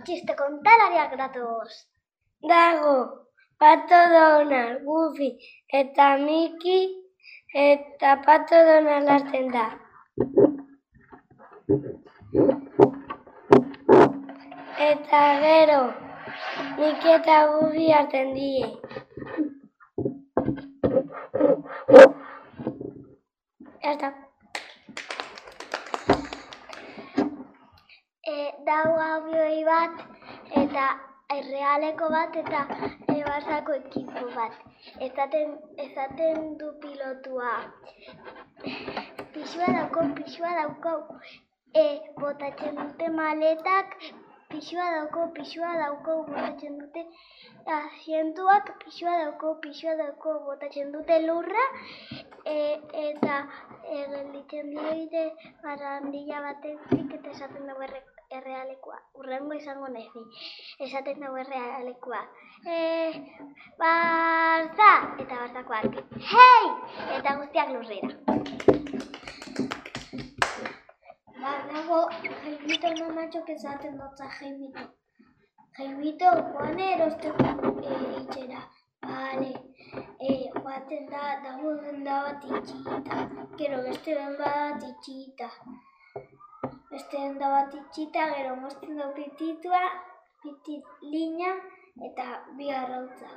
txiste kontalariak datoz. Dago, Pato Donald, Goofy eta Mickey eta Pato Donald hasten da. Eta gero, Mickey eta Goofy hartzen die. Ya está. Dago abioi bat eta errealeko bat eta Barçako ekipo bat. Ezaten du pilotua. Pisua dauko. Botatzen dute maletak, pisua dauko, botatzen dute asientuak, pisua dauko, botatzen dute lurra, eta gelditzen dire barandilla batetik eta esaten dago errealekoa. Urrengo izango nezi, esaten dago errealekoa. Barça! Eta Barçakoak, hei! Eta guztiak lurrera. Dago, Jaimito mamatxok esaten dutza Jaimito. Jaimito, joane erosteko itxera. Bale, joaten dago denda bat itxita. Gero beste denda bat itxita. Gero mozten du pititua, pitilina eta bi arrautza.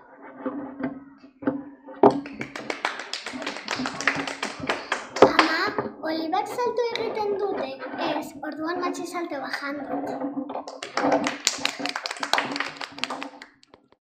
Oliver salto egiten dute, ez, orduan matxe salto bajan dut.